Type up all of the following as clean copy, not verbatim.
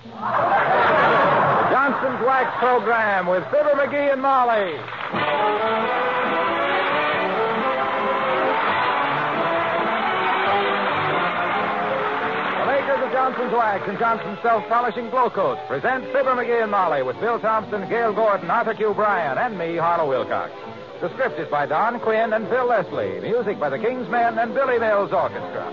The Johnson's Wax Program with Fibber McGee and Molly. The makers of Johnson's Wax and Johnson's Self-Polishing Glow Coats present Fibber McGee and Molly with Bill Thompson, Gail Gordon, Arthur Q. Bryan, and me, Harlow Wilcox. The script is by Don Quinn and Phil Leslie. Music by the King's Men and Billy Mills Orchestra.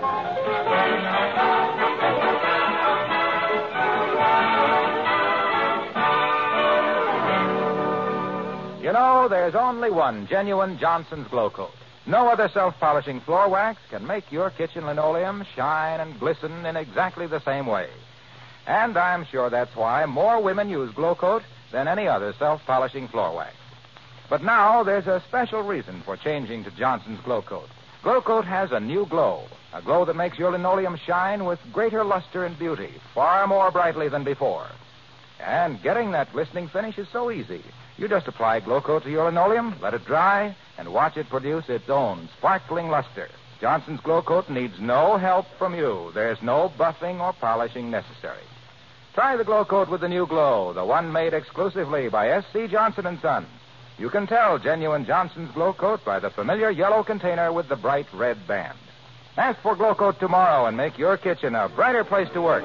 You know, there's only one genuine Johnson's Glow Coat. No other self-polishing floor wax can make your kitchen linoleum shine and glisten in exactly the same way. And I'm sure that's why more women use Glow Coat than any other self-polishing floor wax. But now there's a special reason for changing to Johnson's Glow Coat. Glow Coat has a new glow, a glow that makes your linoleum shine with greater luster and beauty, far more brightly than before. And getting that glistening finish is so easy. You just apply Glow Coat to your linoleum, let it dry, and watch it produce its own sparkling luster. Johnson's Glow Coat needs no help from you. There's no buffing or polishing necessary. Try the Glow Coat with the new glow, the one made exclusively by S.C. Johnson & Sons. You can tell genuine Johnson's Glow Coat by the familiar yellow container with the bright red band. Ask for Glow Coat tomorrow and make your kitchen a brighter place to work.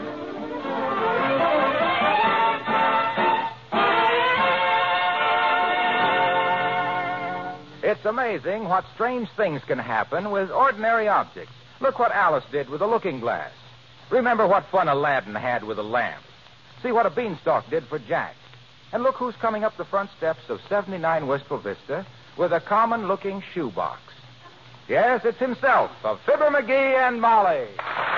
It's amazing what strange things can happen with ordinary objects. Look what Alice did with a looking glass. Remember what fun Aladdin had with a lamp. See what a beanstalk did for Jack. And look who's coming up the front steps of 79 Wistful Vista with a common-looking shoebox. Yes, it's himself, of Fibber McGee and Molly.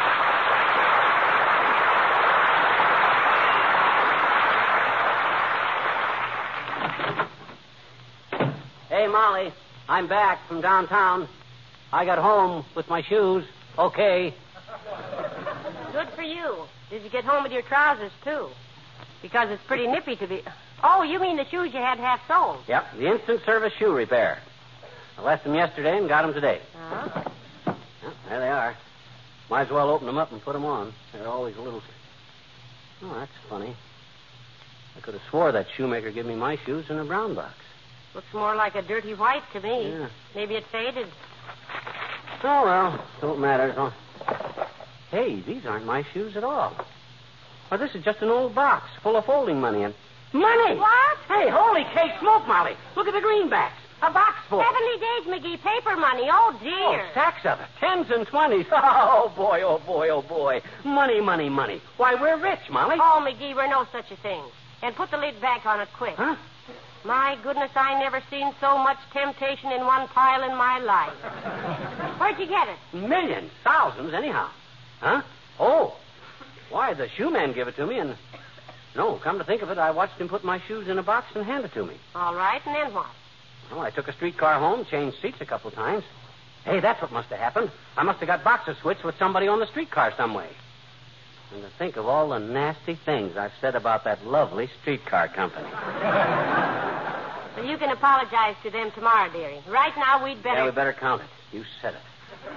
Hey, Molly, I'm back from downtown. I got home with my shoes. Okay. Good for you. Did you get home with your trousers, too? Because it's pretty nippy to be... Oh, you mean the shoes you had half soled? Yep, the instant service shoe repair. I left them yesterday and got them today. Uh-huh. Well, there they are. Might as well open them up and put them on. They're always a little... Oh, that's funny. I could have swore that shoemaker gave me my shoes in a brown box. Looks more like a dirty white to me. Yeah. Maybe it faded. Oh, well, don't matter. Don't... Hey, these aren't my shoes at all. Well, this is just an old box full of folding money and... Money! What? Hey, holy cake smoke, Molly. Look at the greenbacks. A box full. 70 days, McGee. Paper money. Oh, dear. Oh, stacks of it. 10s and 20s. Oh, boy, oh, boy, oh, boy. Money, money, money. Why, we're rich, Molly. Oh, McGee, we're no such a thing. And put the lid back on it quick. Huh? My goodness, I never seen so much temptation in one pile in my life. Where'd you get it? Millions, thousands, anyhow. Huh? Oh. Why, the shoe man gave it to me and... No, come to think of it, I watched him put my shoes in a box and hand it to me. All right, and then what? Well, I took a streetcar home, changed seats a couple times. Hey, that's what must have happened. I must have got boxes switched with somebody on the streetcar some way. And to think of all the nasty things I've said about that lovely streetcar company. Well, you can apologize to them tomorrow, dearie. Right now, we'd better... Yeah, we better count it. You said it.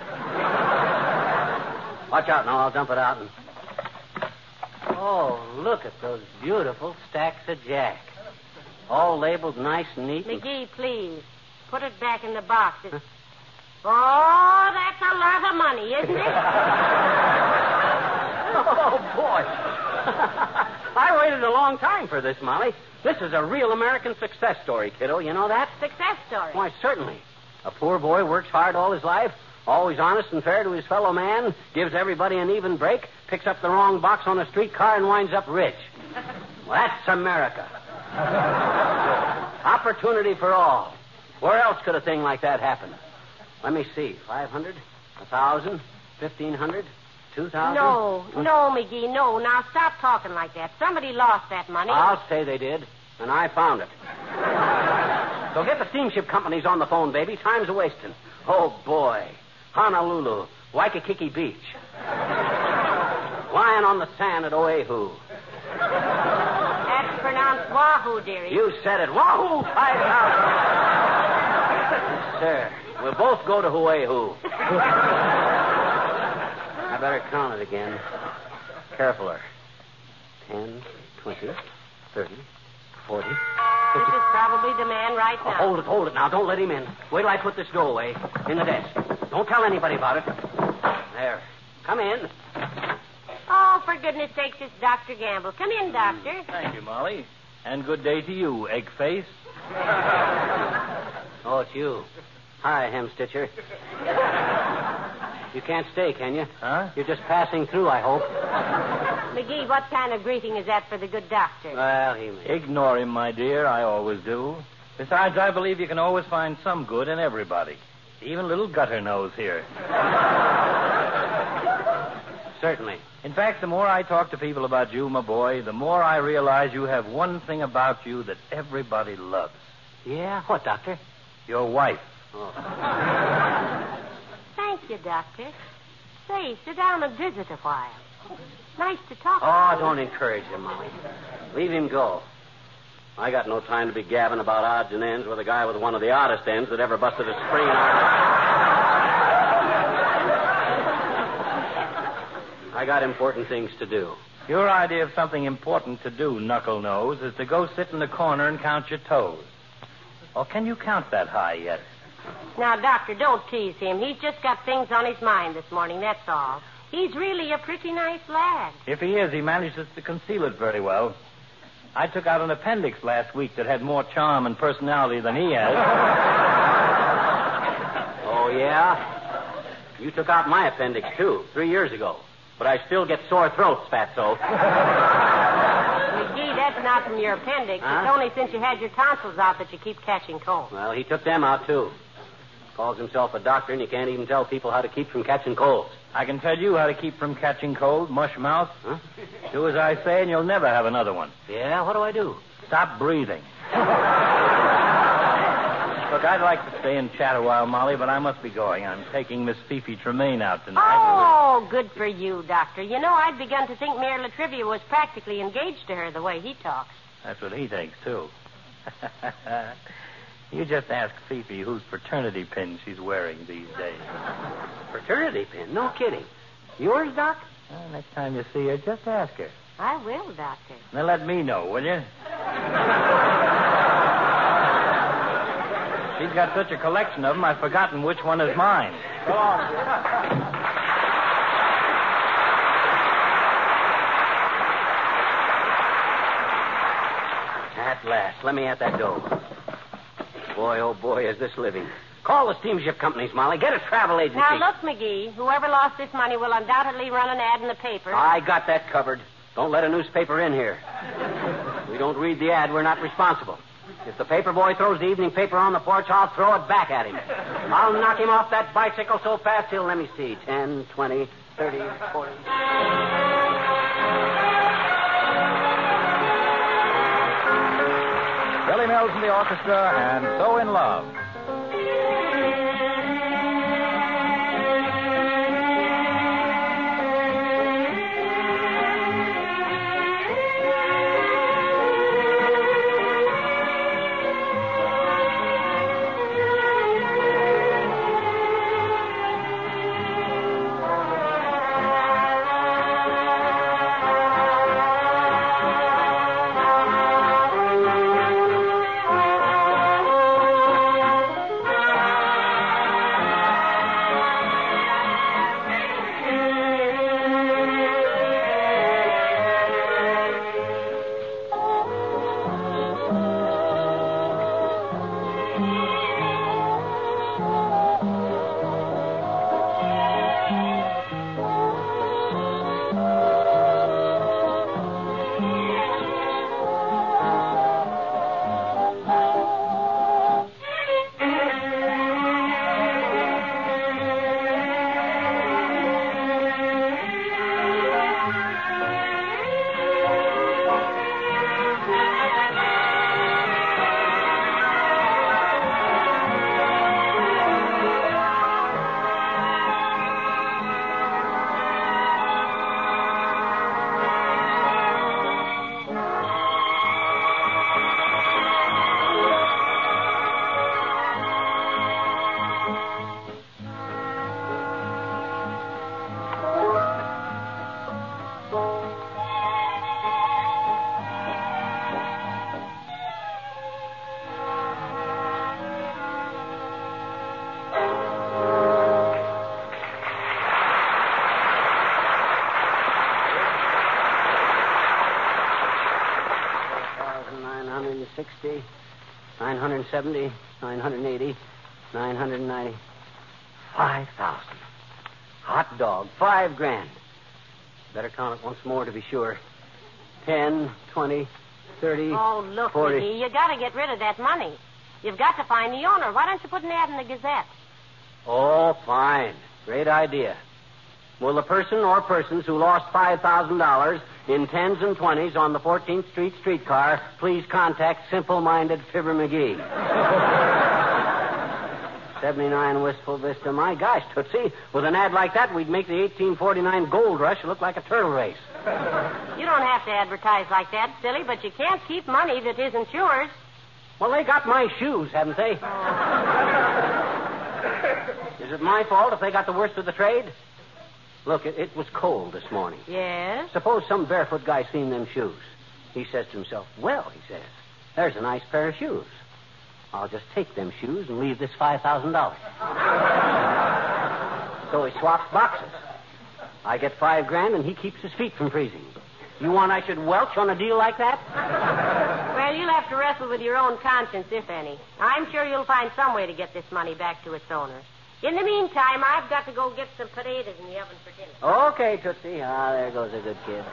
Watch out now, I'll dump it out and... Oh, look at those beautiful stacks of Jack. All labeled nice and neat. McGee, please. Put it back in the box. Oh, that's a lot of money, isn't it? Oh, boy. I waited a long time for this, Molly. This is a real American success story, kiddo. You know that? Success story. Why, certainly. A poor boy works hard all his life, always honest and fair to his fellow man, gives everybody an even break, picks up the wrong box on a streetcar, and winds up rich. Well, that's America. Opportunity for all. Where else could a thing like that happen? Let me see. 500, 1,000, 1,500, 2,000. No, McGee, no. Now stop talking like that. Somebody lost that money. I'll say they did, and I found it. So get the steamship companies on the phone, baby. Time's a-wasting. Oh, boy. Honolulu, Waikiki Beach. Lying on the sand at Oahu. That's pronounced Wahoo, dearie. You said it. Wahoo! 5,000. Sir, we'll both go to Oahu. I better count it again. Carefuler. 10, 20, 30, 40. This is probably the man right now. Hold it now. Don't let him in. Wait till I put this dough away in the desk. Don't tell anybody about it. There. Come in. Oh, for goodness sakes, it's Dr. Gamble. Come in, Doctor. Thank you, Molly. And good day to you, egg face. Oh, it's you. Hi, Hem Stitcher. You can't stay, can you? Huh? You're just passing through, I hope. McGee, what kind of greeting is that for the good doctor? Well, he may. Ignore him, my dear. I always do. Besides, I believe you can always find some good in everybody. Even little gutter nose here. Certainly. In fact, the more I talk to people about you, my boy, the more I realize you have one thing about you that everybody loves. Yeah? What, Doctor? Your wife. Oh. Thank you, Doctor. Say, sit down and visit a while. Nice to talk to Oh, you. don't encourage him, Molly. Leave him go. I got no time to be gabbing about odds and ends with a guy with one of the oddest ends that ever busted a spring in I got important things to do. Your idea of something important to do, Knuckle Nose, is to go sit in the corner and count your toes. Or can you count that high yet? Now, Doctor, don't tease him. He's just got things on his mind this morning, that's all. He's really a pretty nice lad. If he is, he manages to conceal it very well. I took out an appendix last week that had more charm and personality than he has. Oh, yeah? You took out my appendix, too, 3 years ago. But I still get sore throats, Fatso. McGee, that's not from your appendix. Huh? It's only since you had your tonsils out that you keep catching cold. Well, he took them out, too. Calls himself a doctor, and he can't even tell people how to keep from catching colds. I can tell you how to keep from catching cold, mush mouth. Huh? Do as I say, and you'll never have another one. Yeah? What do I do? Stop breathing. Look, I'd like to stay and chat a while, Molly, but I must be going. I'm taking Miss Fifi Tremaine out tonight. Oh, good for you, Doctor. You know, I'd begun to think Mayor Latrivia was practically engaged to her the way he talks. That's what he thinks, too. You just ask Fifi whose fraternity pin she's wearing these days. Fraternity pin? No kidding. Yours, Doc? Well, next time you see her, just ask her. I will, Doctor. Then let me know, will you? She's got such a collection of them, I've forgotten which one is mine. So long. At last. Let me at that dough. Boy, oh boy, is this living. Call the steamship companies, Molly. Get a travel agency. Now, look, McGee, whoever lost this money will undoubtedly run an ad in the paper. I got that covered. Don't let a newspaper in here. If we don't read the ad, we're not responsible. If the paper boy throws the evening paper on the porch, I'll throw it back at him. I'll knock him off that bicycle so fast he'll, let me see, 10, 20, 30, 40. Billy Mills and the orchestra, and So in Love. 960, 970, 980, 990. 5,000. Hot dog. $5,000. Better count it once more to be sure. 10, 20, 30, Oh, look, 40. Mickey, you got to get rid of that money. You've got to find the owner. Why don't you put an ad in the Gazette? Oh, fine. Great idea. Will the person or persons who lost $5,000 in 10s and 20s on the 14th Street streetcar please contact Simple-Minded Fibber McGee? 79 Wistful Vista. My gosh, Tootsie, with an ad like that, we'd make the 1849 gold rush look like a turtle race. You don't have to advertise like that, silly, but you can't keep money that isn't yours. Well, they got my shoes, haven't they? Is it my fault if they got the worst of the trade? Look, it was cold this morning. Yes? Suppose some barefoot guy seen them shoes. He says to himself, well, he says, there's a nice pair of shoes. I'll just take them shoes and leave this $5,000. So he swaps boxes. I get $5,000 and he keeps his feet from freezing. You want I should welch on a deal like that? Well, you'll have to wrestle with your own conscience, if any. I'm sure you'll find some way to get this money back to its owner. In the meantime, I've got to go get some potatoes in the oven for dinner. Okay, Tootsie. Ah, there goes a good kid.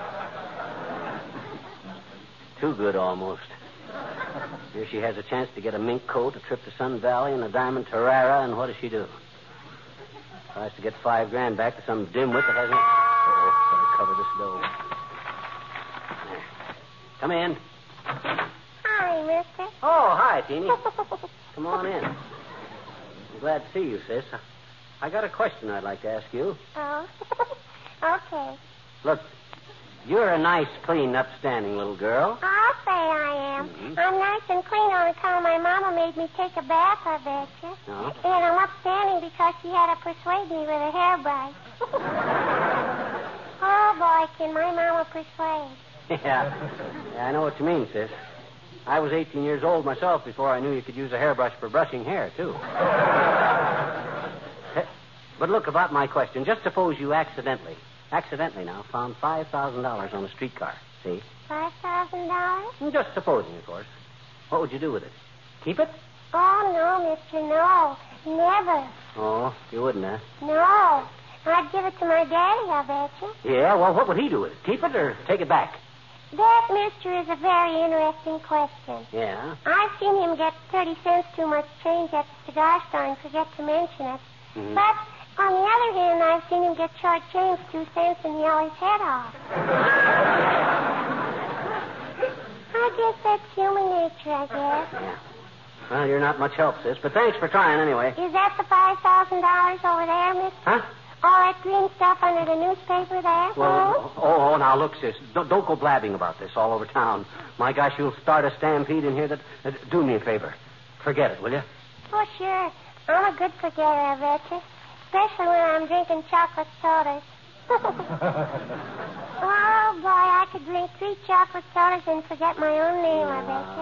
Too good, almost. Here she has a chance to get a mink coat, a trip to Sun Valley, and a diamond Tarara, and what does she do? Tries to get $5,000 back to some dimwit that hasn't... Oh, better cover this dough. There. Come in. Hi, mister. Oh, hi, Teeny. Come on in. I'm glad to see you, sis. I got a question I'd like to ask you. Oh, okay. Look, you're a nice, clean, upstanding little girl. I'll say I am. Mm-hmm. I'm nice and clean on account my mama made me take a bath, I bet you. No? And I'm upstanding because she had to persuade me with a hairbrush. Oh, boy, can my mama persuade. Yeah, I know what you mean, sis. I was 18 years old myself before I knew you could use a hairbrush for brushing hair, too. But look, about my question. Just suppose you accidentally now, found $5,000 on a streetcar. See? $5,000? Just supposing, of course. What would you do with it? Keep it? Oh, no, mister, no. Never. Oh, you wouldn't, huh? No. I'd give it to my daddy, I bet you. Yeah, well, what would he do with it? Keep it or take it back? That, mister, is a very interesting question. Yeah? I've seen him get 30 cents too much change at the cigar store and forget to mention it. Mm-hmm. But, on the other hand, I've seen him get short change 2 cents and yell his head off. I guess that's human nature, I guess. Yeah. Well, you're not much help, sis, but thanks for trying anyway. Is that the $5,000 over there, mister? Huh? All that green stuff under the newspaper there? Well, now, look, sis, don't go blabbing about this all over town. My gosh, you'll start a stampede in here that do me a favor. Forget it, will you? Oh, sure. I'm a good forgetter, I bet you. Especially when I'm drinking chocolate sodas. Oh, boy, I could drink 3 chocolate sodas and forget my own name, I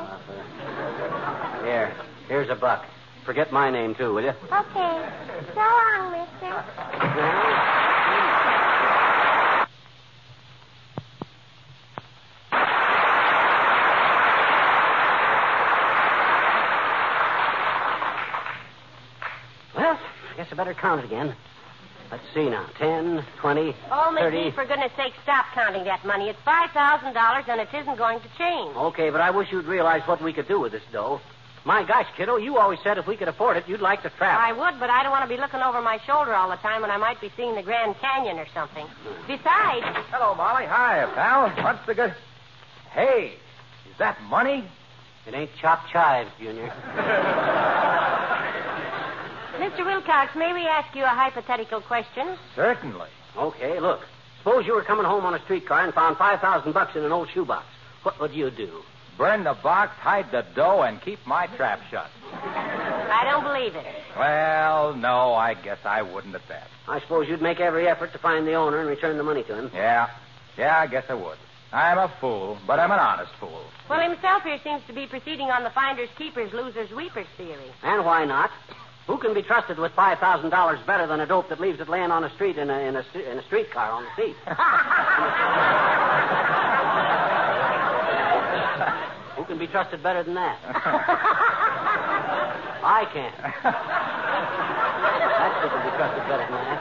bet you. Here's $1. Forget my name, too, will you? Okay. So long, mister. Well, I guess I better count it again. Let's see now. 10, 20, Oh, 30. McGee, for goodness sake, stop counting that money. It's $5,000, and it isn't going to change. Okay, but I wish you'd realize what we could do with this dough. My gosh, kiddo, you always said if we could afford it, you'd like to travel. I would, but I don't want to be looking over my shoulder all the time when I might be seeing the Grand Canyon or something. Besides... Hello, Molly. Hi, pal. What's the good... Hey, is that money? It ain't chopped chives, Junior. Mr. Wilcox, may we ask you a hypothetical question? Certainly. Okay, look. Suppose you were coming home on a streetcar and found $5,000 in an old shoebox. What would you do? Burn the box, hide the dough, and keep my trap shut. I don't believe it. Well, no, I guess I wouldn't at that. I suppose you'd make every effort to find the owner and return the money to him. Yeah, I guess I would. I'm a fool, but I'm an honest fool. Well, himself here seems to be proceeding on the finders, keepers, losers, weepers theory. And why not? Who can be trusted with $5,000 better than a dope that leaves it laying on the street in a streetcar on the seat? Who can be be trusted better than that. I can. That ship can be trusted better than that.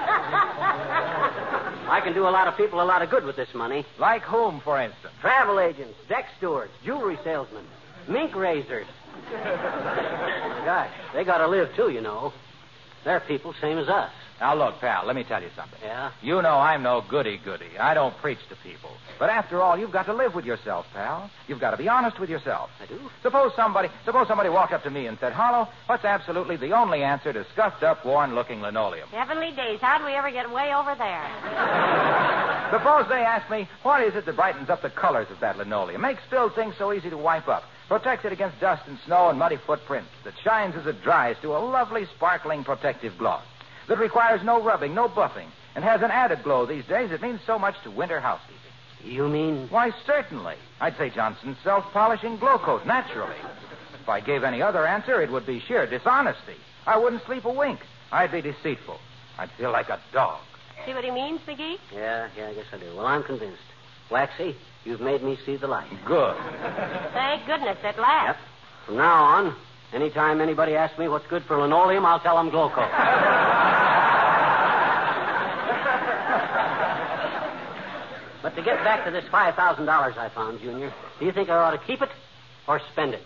I can do a lot of people a lot of good with this money. Like whom, for instance? Travel agents, deck stewards, jewelry salesmen, mink raisers. Gosh, they got to live, too, you know. They're people same as us. Now, look, pal, let me tell you something. Yeah? You know I'm no goody-goody. I don't preach to people. But after all, you've got to live with yourself, pal. You've got to be honest with yourself. I do? Suppose somebody walked up to me and said, Harlow, what's absolutely the only answer to scuffed-up, worn-looking linoleum? Heavenly days, how do we ever get way over there? Suppose they ask me, what is it that brightens up the colors of that linoleum, makes spilled things so easy to wipe up, protects it against dust and snow and muddy footprints, that shines as it dries to a lovely, sparkling, protective gloss, that requires no rubbing, no buffing, and has an added glow these days that means so much to winter housekeeping? You mean? Why, certainly. I'd say Johnson's self-polishing glow coat, naturally. If I gave any other answer, it would be sheer dishonesty. I wouldn't sleep a wink. I'd be deceitful. I'd feel like a dog. See what he means, McGee? Yeah, I guess I do. Well, I'm convinced. Waxy, you've made me see the light. Good. Thank goodness, at last. Yep. From now on, anytime anybody asks me what's good for linoleum, I'll tell them glow coat. But to get back to this $5,000 I found, Junior, do you think I ought to keep it or spend it?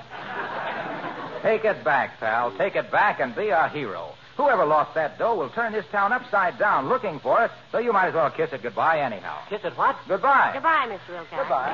Take it back, pal. Take it back and be a hero. Whoever lost that dough will turn this town upside down looking for it, so you might as well kiss it goodbye anyhow. Kiss it what? Goodbye. Goodbye, Mr. Wilcox. Goodbye.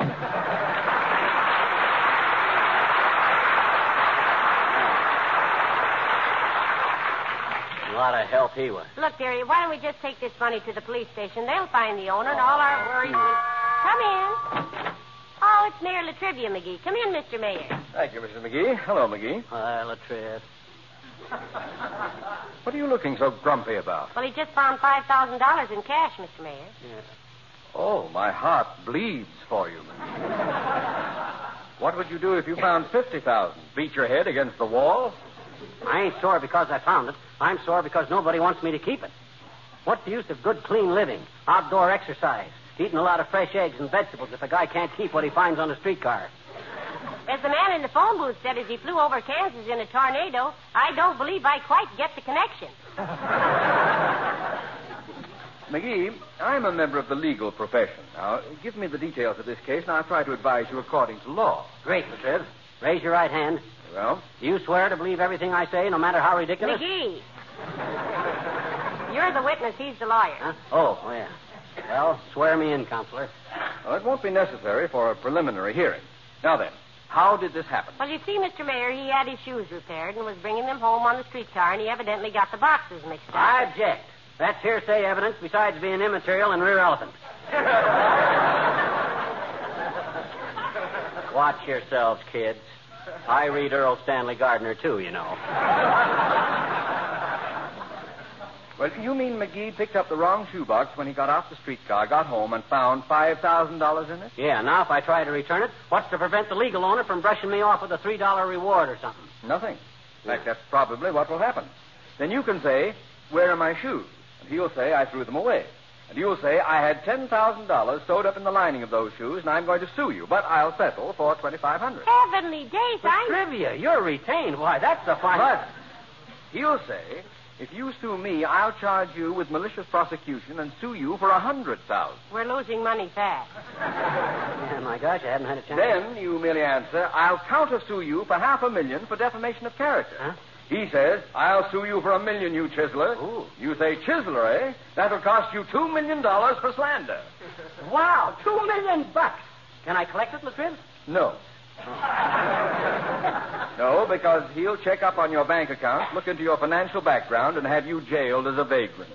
A lot of help he was. Look, dearie, why don't we just take this money to the police station? They'll find the owner, and all our worries will... Come in. Oh, it's Mayor Latrivia, McGee. Come in, Mr. Mayor. Thank you, Mrs. McGee. Hello, McGee. Hi, Latriv. What are you looking so grumpy about? Well, he just found $5,000 in cash, Mr. Mayor. Yeah. Oh, my heart bleeds for you. What would you do if you found $50,000? Beat your head against the wall? I ain't sore because I found it. I'm sore because nobody wants me to keep it. What's the use of good, clean living, outdoor exercise, eating a lot of fresh eggs and vegetables if a guy can't keep what he finds on a streetcar? As the man in the phone booth said as he flew over Kansas in a tornado, I don't believe I quite get the connection. McGee, I'm a member of the legal profession. Now, give me the details of this case, and I'll try to advise you according to law. Great, Latriv. Raise your right hand. Well? Do you swear to believe everything I say, no matter how ridiculous? McGee. You're the witness. He's the lawyer. Huh? Oh, yeah. Well, swear me in, Counselor. Well, it won't be necessary for a preliminary hearing. Now then, how did this happen? Well, you see, Mr. Mayor, he had his shoes repaired and was bringing them home on the streetcar, and he evidently got the boxes mixed up. I object. That's hearsay evidence besides being immaterial and rear elephant. Watch yourselves, kids. I read Earl Stanley Gardner, too, you know. Well, you mean McGee picked up the wrong shoebox when he got off the streetcar, got home, and found $5,000 in it? Yeah, now if I try to return it, what's to prevent the legal owner from brushing me off with a $3 reward or something? Nothing. In fact, that's probably what will happen. Then you can say, where are my shoes? And he'll say, I threw them away. And you'll say, I had $10,000 sewed up in the lining of those shoes, and I'm going to sue you, but I'll settle for $2,500. Heavenly days, Trivia, you're retained. Why, that's a fine... But he'll say, if you sue me, I'll charge you with malicious prosecution and sue you for $100,000. We're losing money fast. Yeah, my gosh, I haven't had a chance. Then you merely answer, I'll counter-sue you for $500,000 for defamation of character. Huh? He says, I'll sue you for $1 million, you chiseler. Ooh. You say, chiseler, eh? That'll cost you $2 million for slander. Wow, $2 million. Can I collect it, Latriv? No. No, because he'll check up on your bank account, look into your financial background, and have you jailed as a vagrant.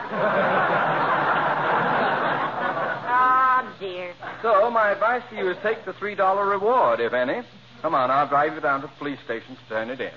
Oh, dear. So my advice to you is take the $3 reward, if any. Come on, I'll drive you down to the police station to turn it in.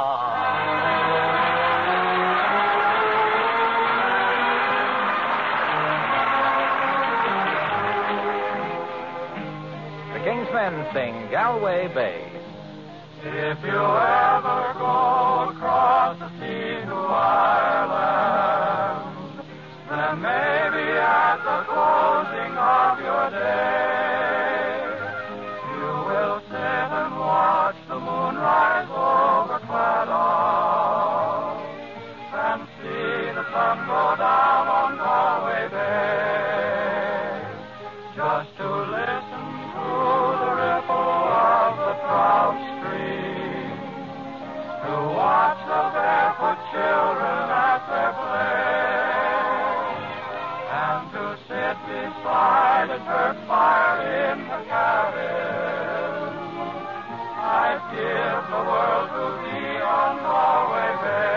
The King's Men sing Galway Bay. If you ever go across the sea to Ireland, then maybe at the closing of your day, you will sit and the world to thee on Galway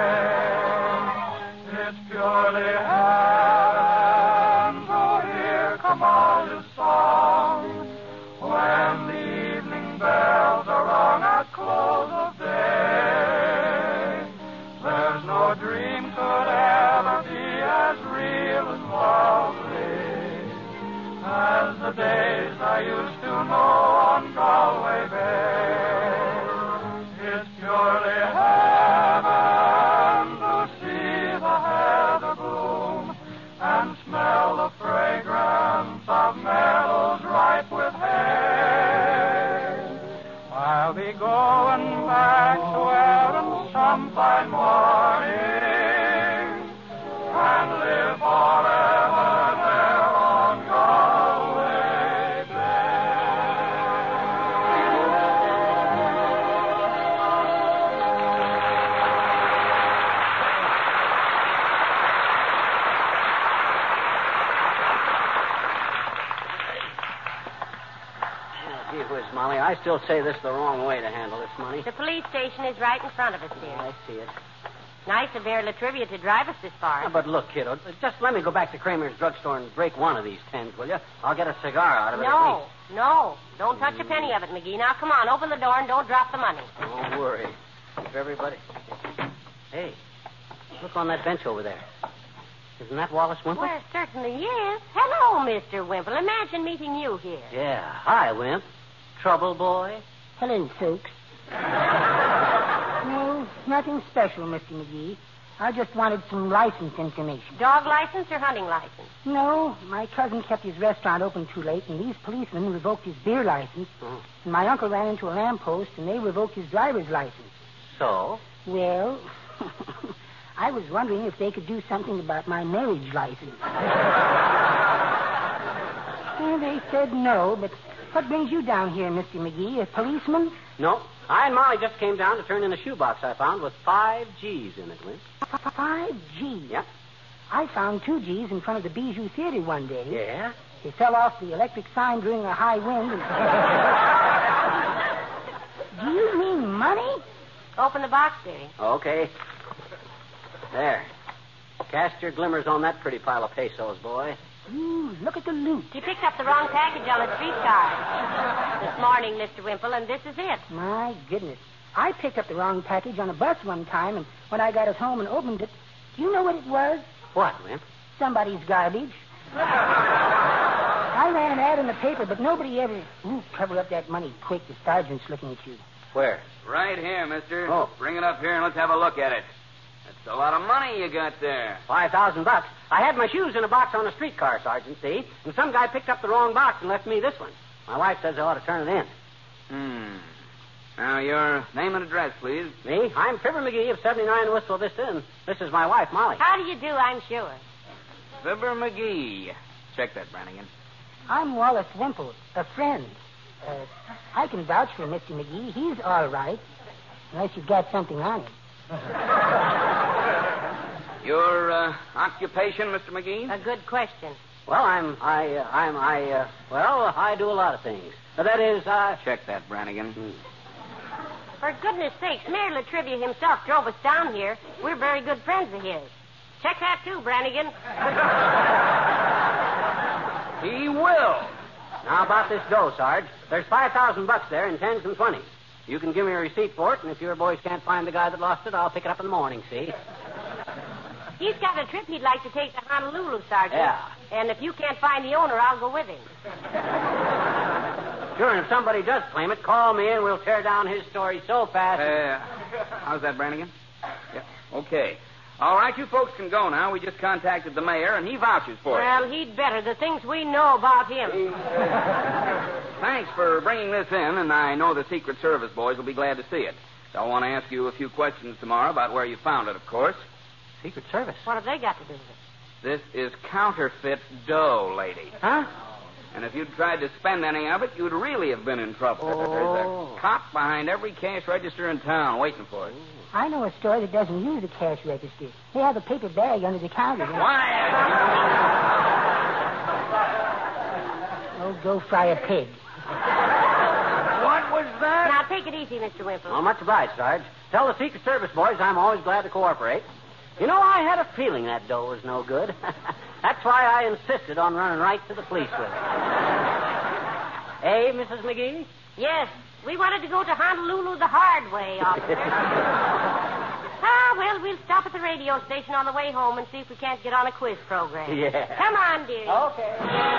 Bay. It's purely heaven to hear Camage's song when the evening bells are rung at close of day. There's no dream could ever be as real and lovely as the days I used to know on Galway Bay. It's purely heaven to see the heather bloom and smell the fragrance of meadows ripe with hay. I'll be going back to Erin some fine morning and live forever there on Galway Gee whiz, Molly, I still say this is the wrong way to handle this money. The police station is right in front of us, dear. I see it. Nice of Mayor Latrivia to drive us this far. But look, kiddo, just let me go back to Kramer's drugstore and break one of these tens, will you? I'll get a cigar out of it. No. Don't touch a penny of it, McGee. Now, come on, open the door and don't drop the money. Don't worry. If everybody... Hey, look on that bench over there. Isn't that Wallace Wimple? Well, it certainly is. Hello, Mr. Wimple. Imagine meeting you here. Yeah. Hi, Wimp. Trouble boy? Hello, folks. No, nothing special, Mr. McGee. I just wanted some license information. Dog license or hunting license? No, my cousin kept his restaurant open too late, and these policemen revoked his beer license. Oh. And my uncle ran into a lamppost, and they revoked his driver's license. So? Well, I was wondering if they could do something about my marriage license. Well, they said no, but what brings you down here, Mr. McGee? A policeman? No. I and Molly just came down to turn in a shoebox I found with 5 G's in it, Wimp. 5 G's? Yep. I found 2 G's in front of the Bijou Theater one day. Yeah? They fell off the electric sign during a high wind. Do you mean money? Open the box, dearie. Okay. There. Cast your glimmers on that pretty pile of pesos, boy. Ooh, look at the loot. You picked up the wrong package on the streetcar this morning, Mr. Wimple, and this is it. My goodness. I picked up the wrong package on a bus one time, and when I got it home and opened it, do you know what it was? What, Wimp? Somebody's garbage. I ran an ad in the paper, but nobody ever... Ooh, cover up that money quick. The sergeant's looking at you. Where? Right here, mister. Oh. Bring it up here and let's have a look at it. That's a lot of money you got there. $5,000. I had my shoes in a box on a streetcar, Sergeant, see? And some guy picked up the wrong box and left me this one. My wife says I ought to turn it in. Now, your name and address, please. Me? I'm Fibber McGee of 79 Whistle Vista, and this is my wife, Molly. How do you do, I'm sure. Fibber McGee. Check that, Brannigan. I'm Wallace Wimple, a friend. I can vouch for Mr. McGee. He's all right, unless you've got something on him. Your occupation, Mr. McGee? A good question. Well, I do a lot of things. That is, Check that, Brannigan. For goodness sakes, Mayor Latrivia himself drove us down here. We're very good friends of his. Check that, too, Brannigan. He will. Now, about this dough, Sarge. There's $5,000 there in 10s and 20s. You can give me a receipt for it, and if your boys can't find the guy that lost it, I'll pick it up in the morning, see? He's got a trip he'd like to take to Honolulu, Sergeant. Yeah. And if you can't find the owner, I'll go with him. Sure, and if somebody does claim it, call me and we'll tear down his story so fast. How's that, Brannigan? Yeah. Okay. All right, you folks can go now. We just contacted the mayor, and he vouches for it. Well, he'd better. The things we know about him. Thanks for bringing this in, and I know the Secret Service boys will be glad to see it. I'll want to ask you a few questions tomorrow about where you found it, of course. Secret Service? What have they got to do with it? This is counterfeit dough, lady. Huh? And if you'd tried to spend any of it, you'd really have been in trouble. Oh. There's a cop behind every cash register in town waiting for it. I know a store that doesn't use the cash register. They have a paper bag under the counter. Quiet! Oh, go fry a pig. What was that? Now, take take it easy, Mr. Wimple. Well, much obliged, Sarge. Tell the Secret Service boys I'm always glad to cooperate. You know, I had a feeling that dough was no good. That's why I insisted on running right to the police with it. Hey, Mrs. McGee? Yes, we wanted to go to Honolulu the hard way, officer. Well, we'll stop at the radio station on the way home and see if we can't get on a quiz program. Yeah. Come on, dearie. Okay.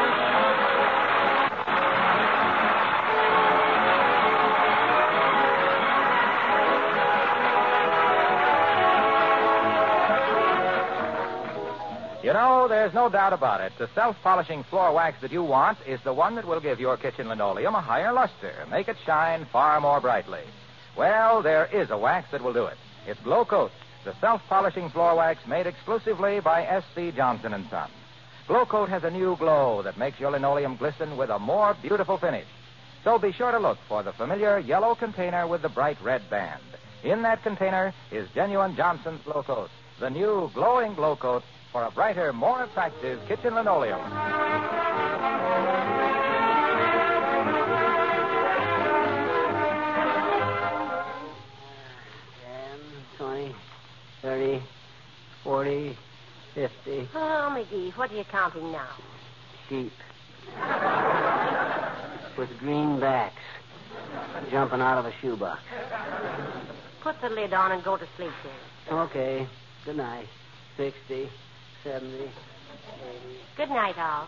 You know, there's no doubt about it. The self-polishing floor wax that you want is the one that will give your kitchen linoleum a higher luster, make it shine far more brightly. Well, there is a wax that will do it. It's Glow Coat, the self-polishing floor wax made exclusively by S.C. Johnson & Son. Glow Coat has a new glow that makes your linoleum glisten with a more beautiful finish. So be sure to look for the familiar yellow container with the bright red band. In that container is genuine Johnson's Glow Coat, the new glowing Glow Coat for a brighter, more attractive kitchen linoleum. 10, 20, 30, 40, 50. Oh, McGee, what are you counting now? Sheep. With green backs. Jumping out of a shoebox. Put the lid on and go to sleep, dear. Okay. Good night. 60, 70, 80. Good night, all.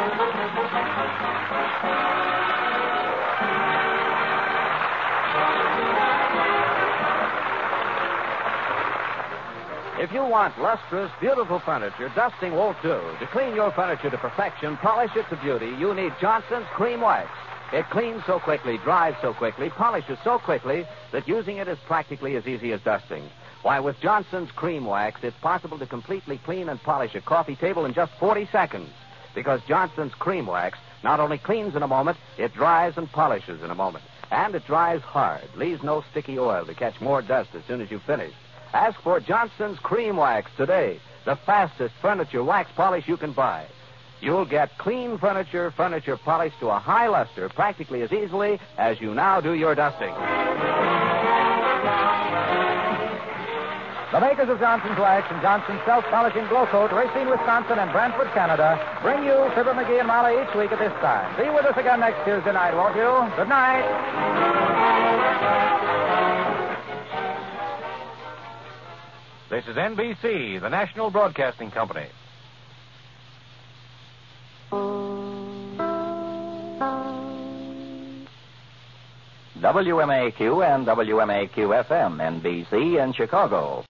If you want lustrous, beautiful furniture, dusting won't do. To clean your furniture to perfection, polish it to beauty, you need Johnson's Cream Wax. It cleans so quickly, dries so quickly, polishes so quickly that using it is practically as easy as dusting. Why, with Johnson's Cream Wax, it's possible to completely clean and polish a coffee table in just 40 seconds. Because Johnson's Cream Wax not only cleans in a moment, it dries and polishes in a moment. And it dries hard, leaves no sticky oil to catch more dust as soon as you've finished. Ask for Johnson's Cream Wax today, the fastest furniture wax polish you can buy. You'll get clean furniture polished to a high luster practically as easily as you now do your dusting. The makers of Johnson's Wax and Johnson's Self-Polishing Glow Coat, Racine, Wisconsin, and Brantford, Canada, bring you Fibber McGee and Molly each week at this time. Be with us again next Tuesday night, won't you? Good night. This is NBC, the National Broadcasting Company. WMAQ and WMAQ-FM, NBC in Chicago.